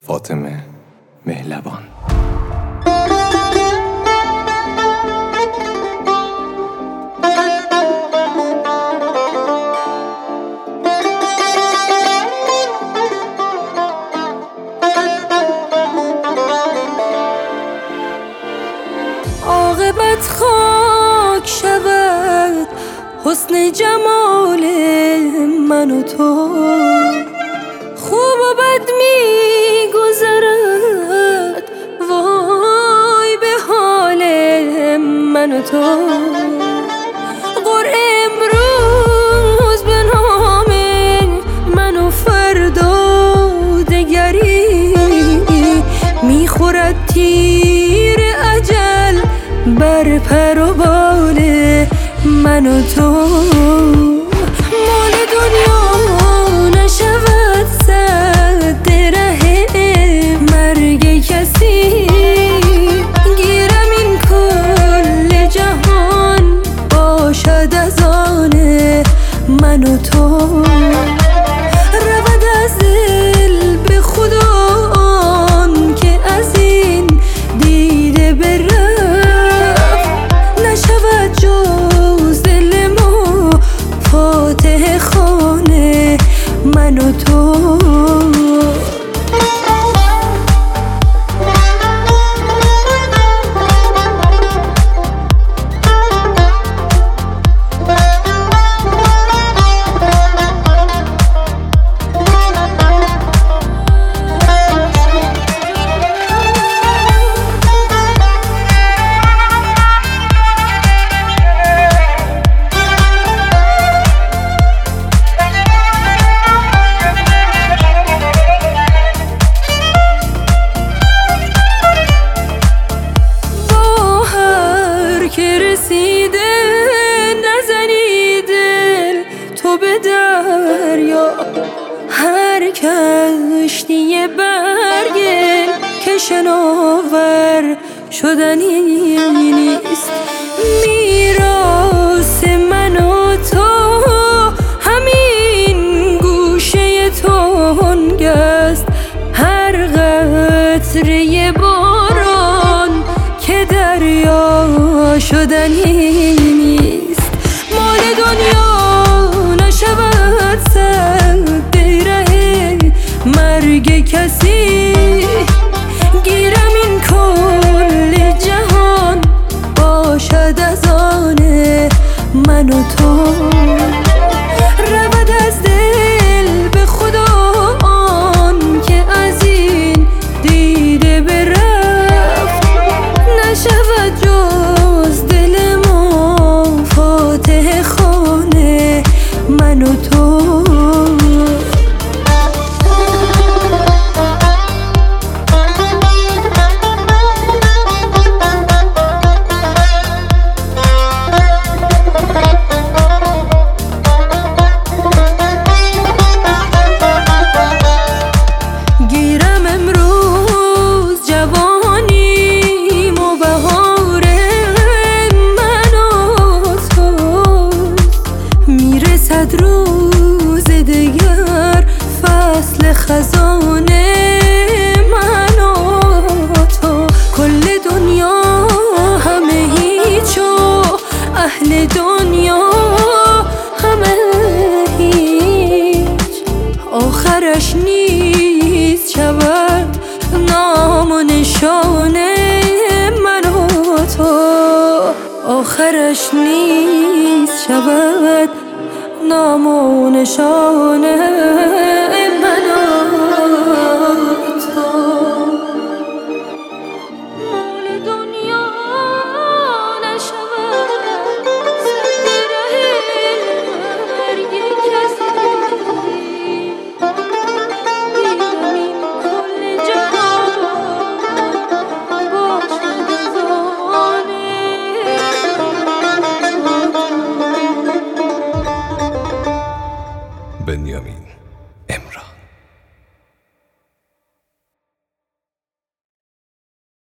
فاطمه مهلبان. عاقبت خاک شود حسن جمال من و تو، خوب و بد میگذرد وای به حال من و تو. قرعه امروز به نام من و فردا دگری، میخورد تیر اجل بر پر و بال من و تو. مال دنیا نشود سد ره مرگ کسی، گیرم این کل جهان باشد از آن من و تو. رود از دل به خدا آن که از این دیده برفت، نشود جز دل ما فاتح خانه من و تو. که رسیده نزنی دل تو به دریا، هر کشتی برگل که شناور شدنی نیست. میراث من و تو همین گوشه تنگ است، هر قطره باران که دریا شدنی نیست. مال دنیا نشود سد ره مرگ کسی، گیرم این کل جهان باشد از آن من و تو. رود از دل به خدا آن که از این دیده برفت، نشود جز دل ما فاتح خانه من و تو. گیرم امروز جوانیم و بهار من و توست، میرسد روز دگر فصل خزان من و تو. کل دنیا همه هیچ و اهل دنیا همه هیچ، آخرش نیست شود نام و نشان من و تو. آخرش نیست شود نام و نشان